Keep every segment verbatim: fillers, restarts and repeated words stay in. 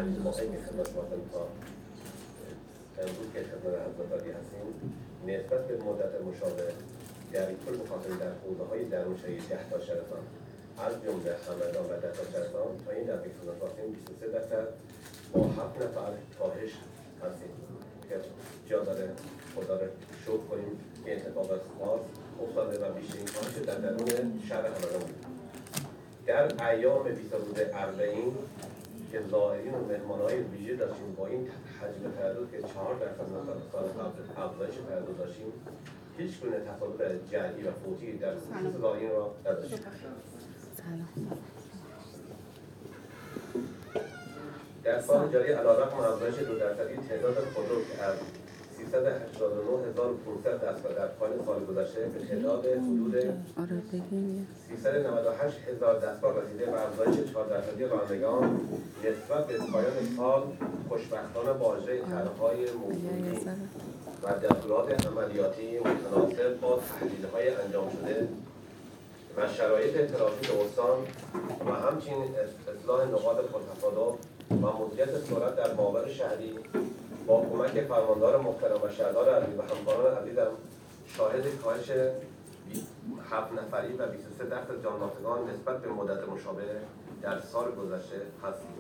پنج ماهه که خدمت شما تا امروز که خدمت حضرت هستیم نسبت به مدت مشابه در کل مخاطبین در حوزه‌های درونشهری ده تا شهرستان از جمله همدان و ده تا شهرستان تا این در خدمت هستیم بیست و سه درصد با هفت نفر کاهش هستیم که جا داره خدا رو شکر کنیم که اتفاقات خاص افتاده و بیشترین کاهش در درون شهر همدان بود. در ایام بیست روز اربعین که زائرین و مهمان‌های ویژه داشتیم با این حجم تردد که چهار درصد سال قبل افزایش تردد داشتیم، هیچ گونه تصادف جدی و فوتی در خصوص زائرین را نداشتیم. در سال جاری علیرغم افزایش دو درصدی تعداد خودرو که از سیصد و هشتاد و نه هزار و پانصد دستگاه در پایان سال گذشته به تعداد حدود سیصد و نود و هشت هزار دستگاه رسیده و افزایش چهار درصدی رانندگان نسبت به پایان سال خوشبختانه با اجرای طرح‌های موضوعی و دستورات عملیاتی متناسب با تحلیل‌های انجام شده و شرایط ترافیک استان و همچنین اصلاح نقاط پرتصادف و مدیریت سرعت در محور شهری با کمک فرماندار محترم و شهردار عزیز و همکاران عزیزم شاهد کاهش هفت نفری و بیست و سه درصد جانباختگان نسبت به مدت مشابه در سال گذشته هستیم.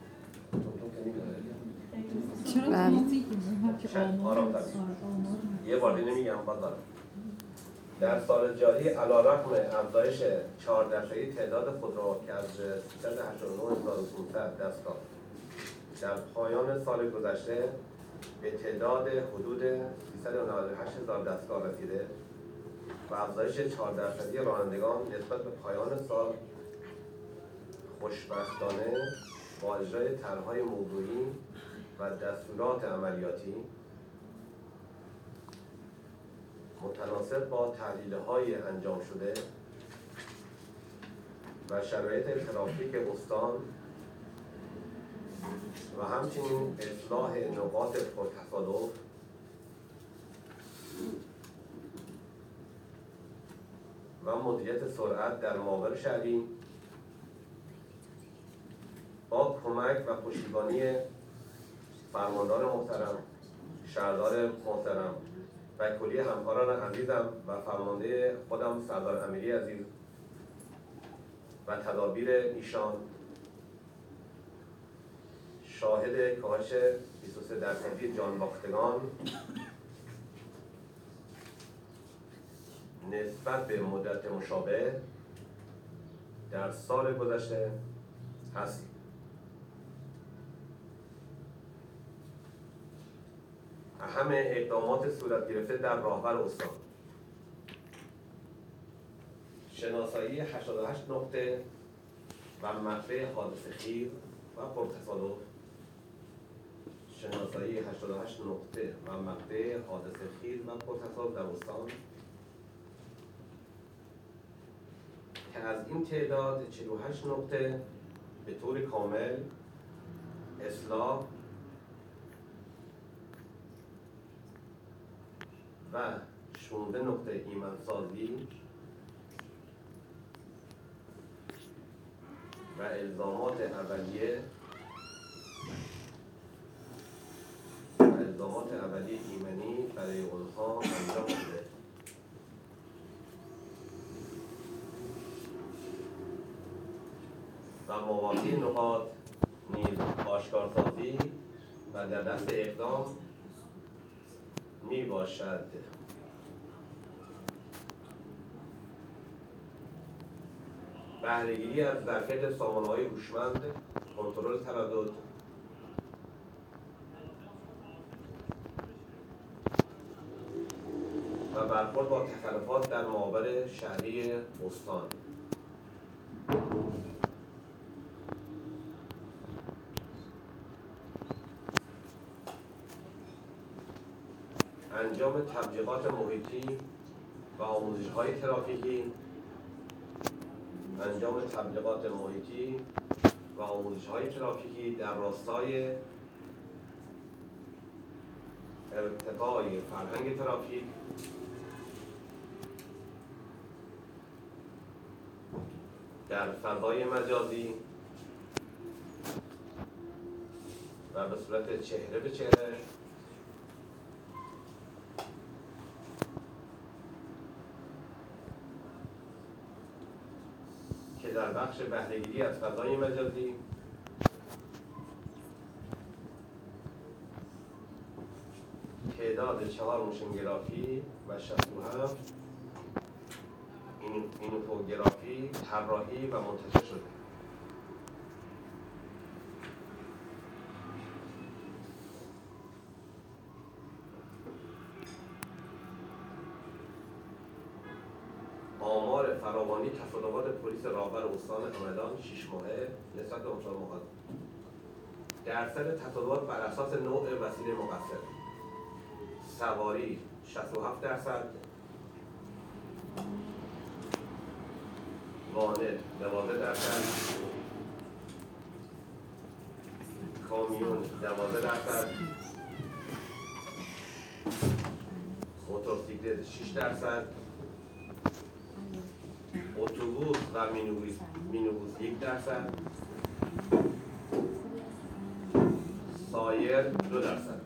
چرا میگیم؟ آرام یه بار نمیگم بازار. در سال جاری علیرغم افزایش چهار درصدی تعداد خودرو که از سیصد و هشتاد و نه هزار و پانصد دستگاه در پایان سال گذشته به تعداد حدود سیصد و نود و هشت هزار دستگاه رسیده و افزایش چهار درصدی رانندگان نسبت به پایان سال خوشبختانه با اجرای طرح‌های موضوعی و دستورات عملیاتی متناسب با تحلیل‌های انجام شده و شرایط ترافیک استان و همچنین اصلاح نقاط پرتصادف و مدیریت سرعت در محور شهری با کمک و پشتیبانی فرماندار محترم، شهردار محترم و کلی همکاران عزیزم و فرمانده خودم سردار امیری عزیز و تدابیر ایشان شاهد کاهش بیست و سه درصدی جانباختگان نسبت به مدت مشابه در سال گذشته هستیم. اهم اقدامات صورت گرفته در راهبر استان: شناسایی هشتاد و هشت نقطه و مقطع حادثه خیر و پرتصادف، شناسایی هشتاد و هشت نقطه و مقطع حادثه خیر و پرتصادف در استان که از این تعداد چهل و هشت نقطه به طور کامل اصلاح و شانزده نقطه ایمنسازی و الزامات اولیه و الزامات اولیه ایمنی برای اونها انجام شده. و مواقع نقاط نیز آشکارسازی و در دست اقدام می باشد. بهره‌گیری از ظرفیت سامانه‌های هوشمند، کنترل تردد و برخورد با تخلفات در محور شهری استان. انجام تبلیغات محیطی و آموزش‌های ترافیکی انجام تبلیغات محیطی و آموزش‌های ترافیکی در راستای ارتقای فرهنگ ترافیک در فضای مجازی و به صورت چهره به چهره که در بخش بهره‌گیری از فضای مجازی تعداد چهار موشنگرافی و شصت و هفت اینفوگرافی طراحی و منتشر شده. آمار فراوانی تصادفات پلیس راهبر استان همدان شش ماهه نسبت به امسال مقابل. درصد تصادفات بر اساس نوع وسیله مقصر: سواری شصت و هفت درصد، وانت دوازده درصد، کامیون دوازده درصد، موتورسیکلت شش درصد، اتوبوس و مینیبوس مینیبوس یک درصد، سایر دو درصد.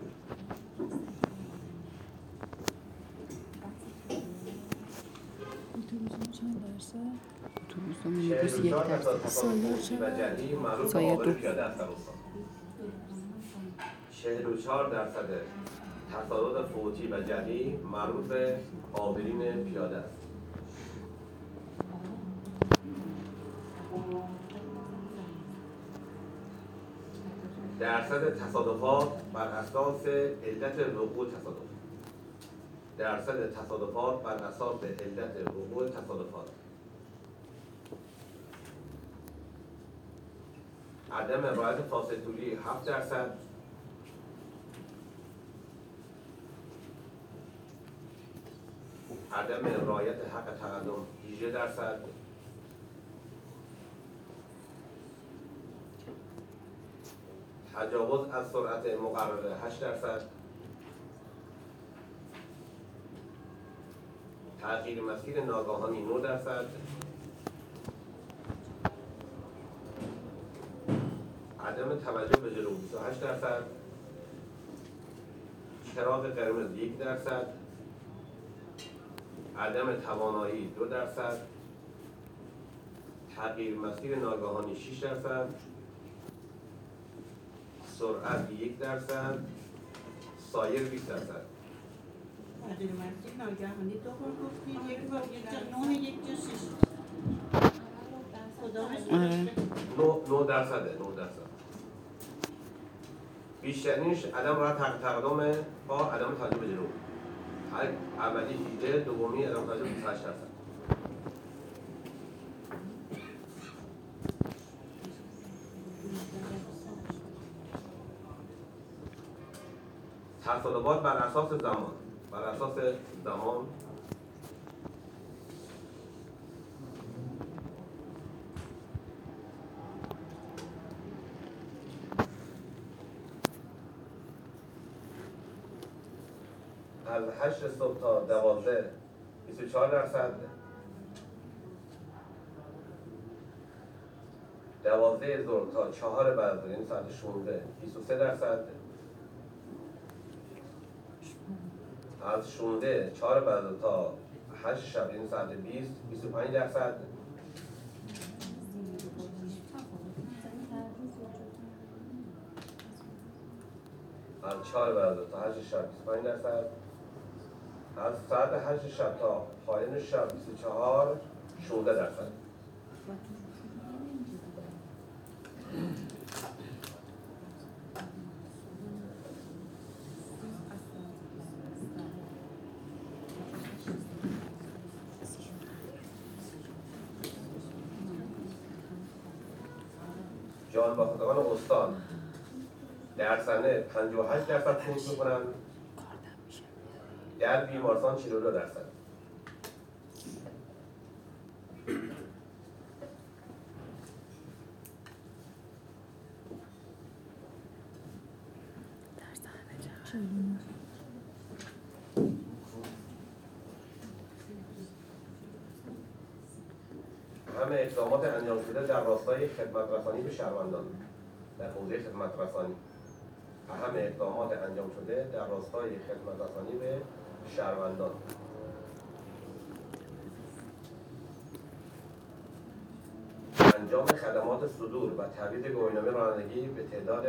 اتوبوس و مینیبوس یک درصد، سایر دو درصد. چهل و چهار درصد تصادفات فوتی و جلی مربوط به عابرین پیاده است. درصد تصادفات بر اساس علت وقوع تصادف. درصد تصادفات بر اساس علت وقوع تصادفات: عدم رعایت فاصله طولی هفت درصد، عدم رعایت حق تقدم هجده درصد، تجاوز از سرعت مقرره هشت درصد، تغییر مسیر ناگهانی نه درصد، عدم توجه به جلو بیست و هشت درصد، چراغ قرمز یک درصد، عدم توانایی دو درصد، تغییر مسیر ناگهانی شش درصد، سرعت یک درصد، سایر بیست درصد. تغییر مسیر ناگهانی دو بار گفتید، یک بار یک جا نه یک جا شش. نه درصده، نه درصد. بیشترینش عدم رعایت حق تقدم با عدم توجه به جلو. اولی هجده، دومی عدم توجه بیست و هشت درصد. تصادفات بر اساس زمان. بر اساس زمان از هشت صبح تا دوازده بیست و چهار درصد، دوازده ظهر تا چهار بعد از یعنی ساعت شانزده بیست و سه درصد، از شانزده چهار بعد تا هشت شب یعنی ساعت بیست بیست و پنج درصد، از چهار بعد تا هشت شب بیست و پنج درصد، از ساعت هشت شب تا پایان شب بیست و چهار شانزده درصد. جانباختگان استان در سنه پنجاه و هشت درصد فوت میکنن، در بیمارستان چهل و دو درصد. همه اقدامات انجام شده در راستای خدمت رسانی به شهروندان در حوزه خدمت رسانی. اهم اقدامات انجام شده در راستای خدمت رسانی به شهروندان. انجام خدمات صدور و تبعیض گواهینامه رانندگی به تعداد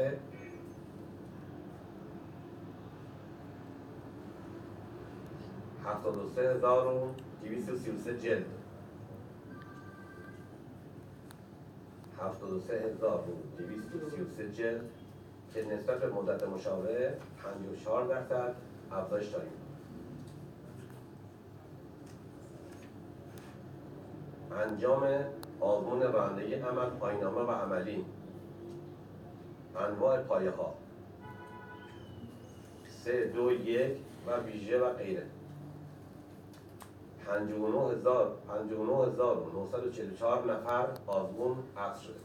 هفتاد و سه هزار و دویست و سی و سه جلد هفتاد و سه هزار و دویست و سی و سه جلد که نسبت به مدت مشابه پنجاه و چهار درصد افزایش داریم. انجام آزمون رانندگی عمل، پایان‌نامه و عملی، انواع پایه ها سه دو یک و ویژه و غیره. پنجاه و نه هزار و نهصد و چهل و چهار نفر آزمون حذف شده.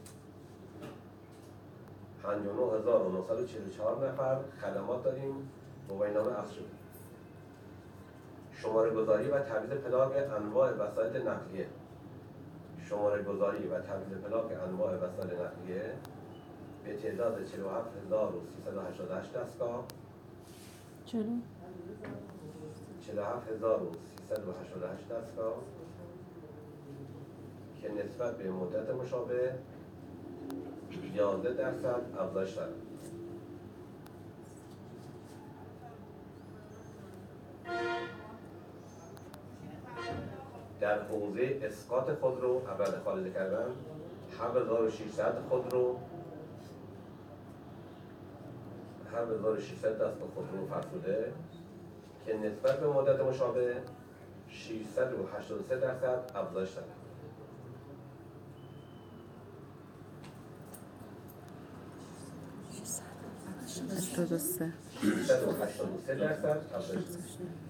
پنجاه و نه هزار و نهصد و چهل و چهار نفر خدمات داریم گواهینامه حذف شده. شماره گذاری و تبعیض پلاک انواع وسایل نقلیه. شماره گذاری و تبعیض پلاک انواع وسایل نقلیه به تعداد چهل و هفت هزار و سیصد و هشتاد و هشت دستگاه چرا؟ چهل و هفت هزار و سیصد و هشتاد و هشت دستگاه که نسبت به مدت مشابه یازده درصد افزایش دارد. در حوزه اسقاط خودرو اول خالص کردن هفت هزار و ششصد خودرو هفت هزار و ششصد دستگاه خودرو فرسوده که نسبت به مدت مشابه ششصد و هشتاد و سه درصد افزایش دارد. هشتاد و سه ششصد و هشتاد و سه درصد افزایش دارد.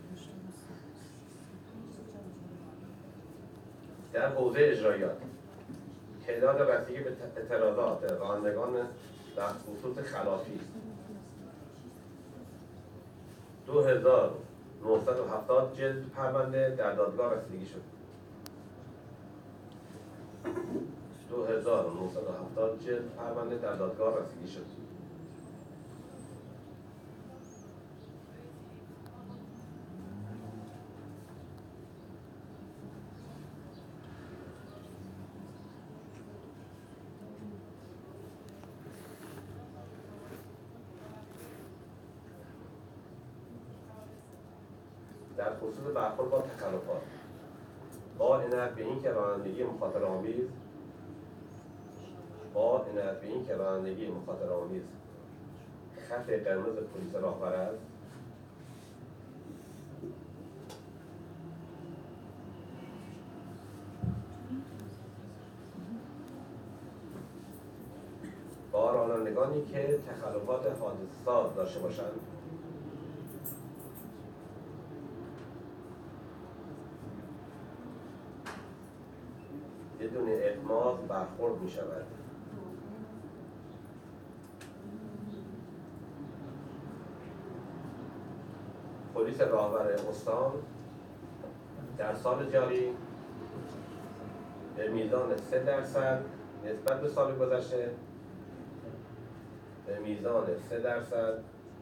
در حوزه اجرایات تعداد رسیدگی به اعتراضات رانندگان در خصوص خلافی دو هزار و نهصد و هفتاد جلد پرونده در دادگاه رسیدگی شد. دو هزار و نهصد و هفتاد جلد پرونده در دادگاه رسیدگی شد. در خصوص برخورد با تخلفات با عنایت به اینکه رانندگی مخاطره‌آمیز با عنایت به اینکه رانندگی مخاطره‌آمیز خط قرمز پلیس راهبر است، با رانندگانی که تخلفات حادثه‌ساز داشته باشند بدون اغماض برخورد می شود. پلیس راهبر استان در سال جاری به میزان سه درصد نسبت به سال گذشته به میزان سه درصد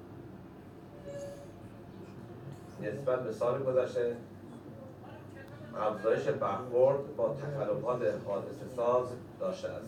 نسبت به سال گذشته افزایش برخورد با تخلفات حادثه ساز داشته است.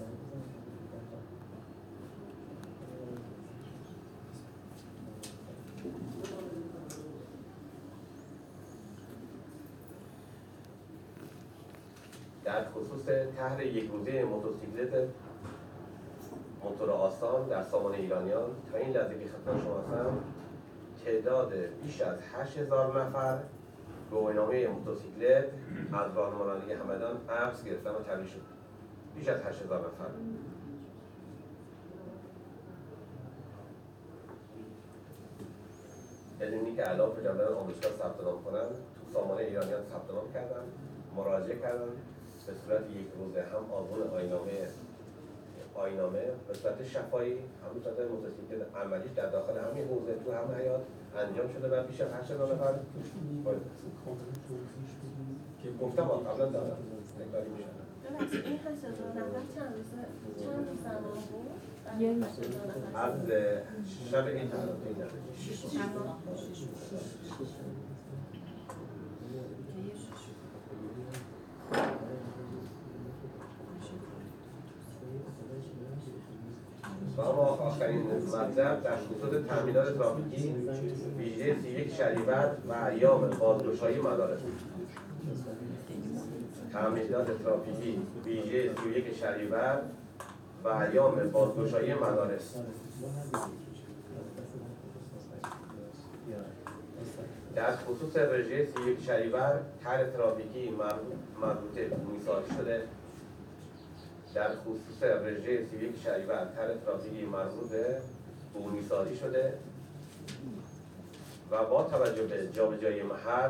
در خصوص طرح یک روزه موتورسیکلت موتور آسان در سامان ایرانیان تا این لحظه که خدمت شما هستم تعداد بیش از هشت هزار نفر گواهینامه موتورسیکلت از راهنما رانندگی همدان عکس گرفتن و تبریک شد. بیش از هشت هزار نفر. بدونی که علاوه بر جدول آموزشگاه ثبت نام کنن تو سامان ایرانیان ثبت نام کردن، مراجعه کردن، به صورت یک روزه هم آزمون آیین‌نامه آیین‌نامه به صورت شفاهی، همون صورت موتورسیکلت عملیش در داخل همین حوزه تو همین حیاط انجام شده و بیش از هشتاد نفر که گفتم قبلا دارم تکراری میشه. ببخشید این هشتاد نفر چند روز چند روز زمان بود؟ یه روز از شب این طرف این و اما آخرین مطلب در خصوص تأمینات ترافیکی ویژه سی و یک شهریور و ایام بازگشایی مدارس. تأمینات ترافیکی ویژه سی و یک شهریور و ایام بازگشایی مدارس. در خصوص رژه سی و یک شهریور طرح ترافیکی مربوطه به بومی‌سازی شده. در خصوص رژه سی و یک شهریور طرح ترافیکی مربوط به بومی‌سازی شده و با توجه به جابجایی محل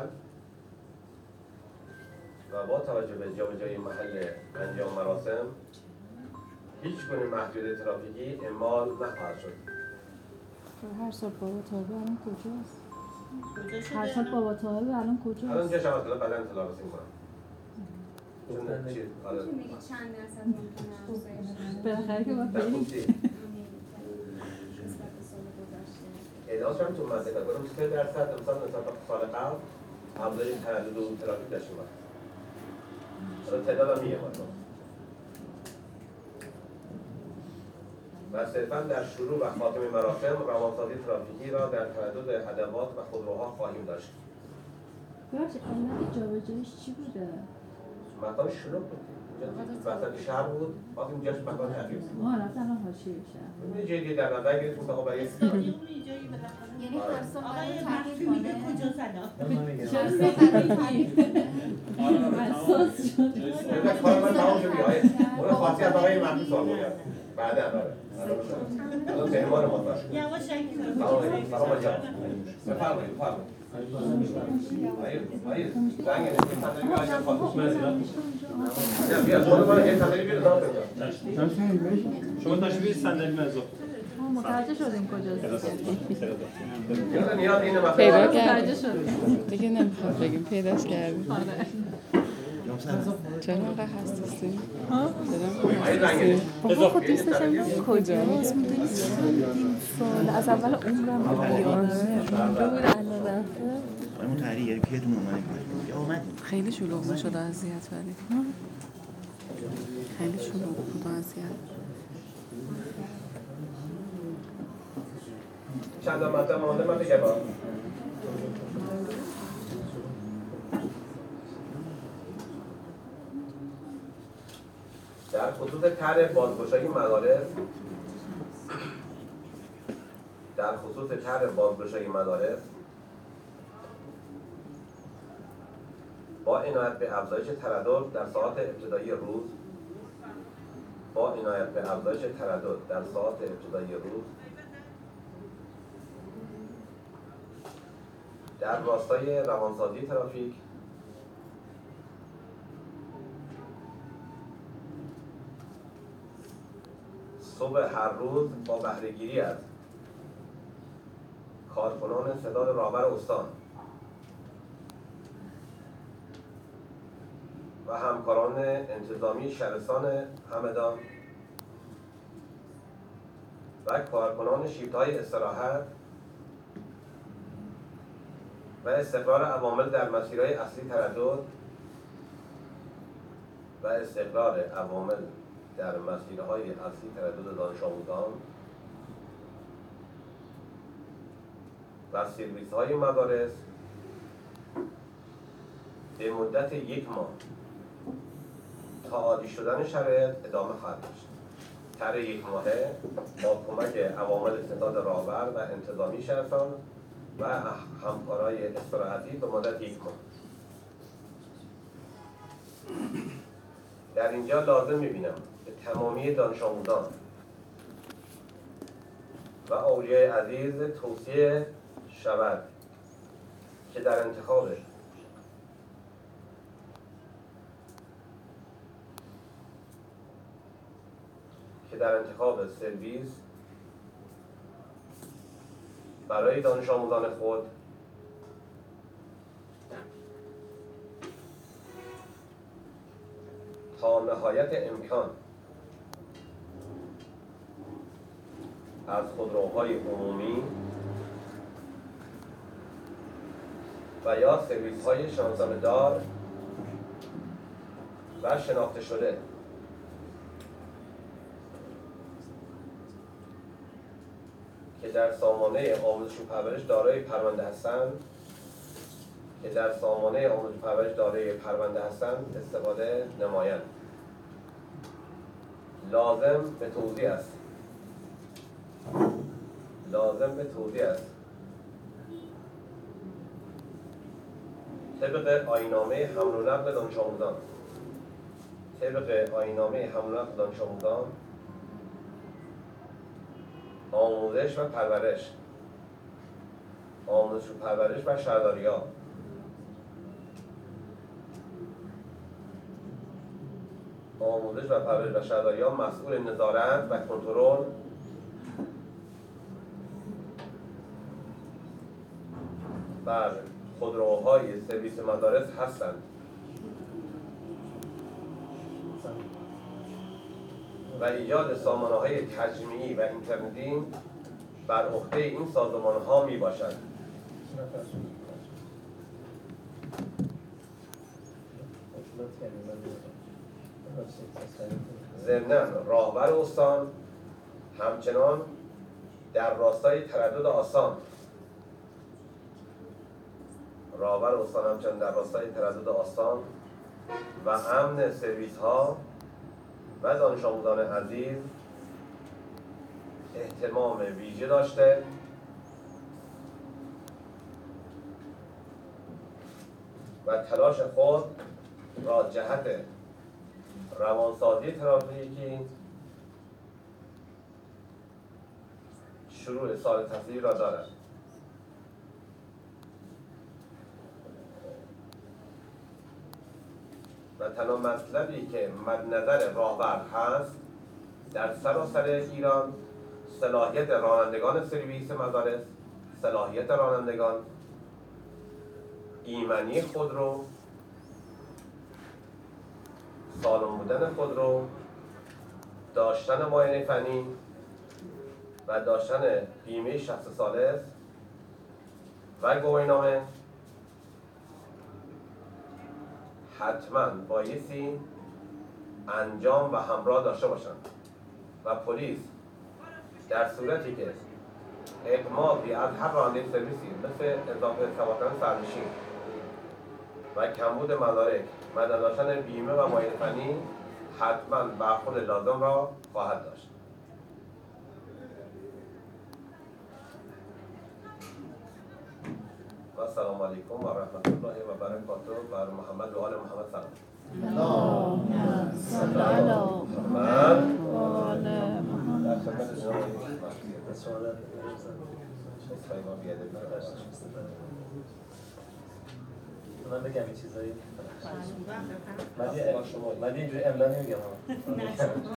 و با توجه به جابجایی محل انجام مراسم هیچ گونه محدودیت ترافیکی اعمال نخواهد شد. هر سال بابا طاهر الان کجاست؟ کجا شده هر سال الان؟ بابا طاهر الان الان کجاست؟ جاش هم اطلاع بعدا اطلاع رسیم کنم. چون چیز آره می‌تونی بگی چند درصد ممکنه افزایش بشه؟ بالاخره که باید در بریم. خصوصی نسبت به سال گذشته. ادعاش هم تو منطقه کنم سه درصد امسال نسبت به سال قبل افزایش تردد و ترافیک داشتیم. حالا تعداد هم میگم مثلا و صرفا در شروع و خاتمه مراسم روانسازی ترافیکی را در تردد ادوات و خودروها خواهیم داشت. ببخشید علت جابجاییش چی بوده؟ مکان شلوغ بود. اینجا وسط شهر بود، وقتی اینجاش مکان تغییر کرد. ما رفتن الان حاشیه شهر. یه جدی در نظر گرفتیم که خب برای استادیوم اینجایی بالاخره. یعنی هر سال آقای باید مخفی تغییر میگه کنه؟ کجا زدم؟ چرا سه حساس شد. این کار من تمام شد دیگه. اون خاصی از آقای مهدی سوال بود. بعدا داره. الان مهمان ما داشت. یواشکی رو سلام سلام جان. بفرمایید بفرمایید. آیه آیه زنگ نمی‌زنی صندلی بیارید خاطر. نه بیا خود من یه صندلی بیارید داد شما تشریف صندلی مزاح ما متوجه شدیم کجاست. یاد نیاز اینه مثلا پیدا متوجه کردیم شدیم. دیگه نمیخواد بگیم پیداش کردیم. آره. چرا انقدر حساسی؟ آیه زنگ بابا خود دوست داشتم کجاست؟ میدونی چندین سال از اول عمرم یادمه مونده بود الان رفته. همون تحریه پیتون اومده یا اومد خیلی شلوغ میشد اذیت ولی خیلی شلوغ بود اذیت. چند تا مطلب مونده من بگم. در خصوص طرح بازگشایی مدارس در خصوص طرح بازگشایی مدارس با عنایت به افزایش تردد در ساعات ابتدایی روز با عنایت به افزایش تردد در ساعات ابتدایی روز در راستای روانسازی ترافیک صبح هر روز با بهره‌گیری از کارکنان ستاد راهبر استان و همکاران انتظامی شهرستان همدان و کارکنان شیفت‌های استراحت و استقرار عوامل در مسیرهای اصلی تردد و استقرار عوامل در مسیرهای اصلی تردد دانش آموزان و سرویس‌های مدارس به مدت یک ماه تا عادی شدن شرایط ادامه خواهد داشت. طرح یک ماهه با کمک عوامل ستاد راهبر و انتظامی شهرستان و همکارای استراحتی به مدت یک ماه. در اینجا لازم می‌بینم به تمامی دانش آموزان و اولیای عزیز توصیه شود که در انتخاب که در انتخاب سرویس برای دانش آموزان خود تا نهایت امکان از خودروهای عمومی و یا سرویس های شناسنامه دار و شناخته شده که در سامانه آموزش و پرورش دارای پرونده هستند که در سامانه آموزش و پرورش دارای پرونده هستند استفاده نمایند. لازم به توضیح است لازم به توضیح است طبق آیین‌نامه حمل و نقل دانش آموزان طبق آیین‌نامه حمل و نقل دانش آموزان آموزش و پرورش آموزش و پرورش و شهرداری‌ها آموزش و پرورش و شهرداری‌ها مسئول نظارت و کنترل بر خودروهای سرویس مدارس هستند و ایجاد سامانه‌های تجمیعی و اینترنتی بر عهده این سازمان‌ها میباشد. ضمناً راهبر استان همچنان در راستای تردد آسان راهبر استان همچنان در راستای تردد آسان و امن سرویس ها و دانش آموزان عزیز اهتمام ویژه داشته و تلاش خود را جهت روانسازی ترافیکی شروع سال تحصیلی را دارد. و تنها مطلبی که مد نظر راهبر هست در سراسر ایران صلاحیت رانندگان سرویس مدارس، صلاحیت رانندگان، ایمنی خودرو، سالم بودن خودرو، داشتن معاینه فنی و داشتن بیمه شخص ثالث و گواهینامه حتما بایستی انجام و همراه داشته باشند و پلیس در صورتی که اقماعی از هر راننده سرویسی مثل اضافه سوار کردن سرنشین و کمبود مدارک و نداشتن بیمه و معاینه فنی حتما برخورد لازم را خواهد داشت. و السلام علیکم و رحمت الله و برکاته. بر محمد و آل محمد سلام. اللهم صل علی محمد و آل محمد. من بگم یه چیزایی. من یه اینجوری املا نمیگم.